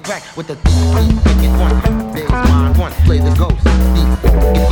crack with the beat. Make it one. Days mine one. Play the ghost. Beat.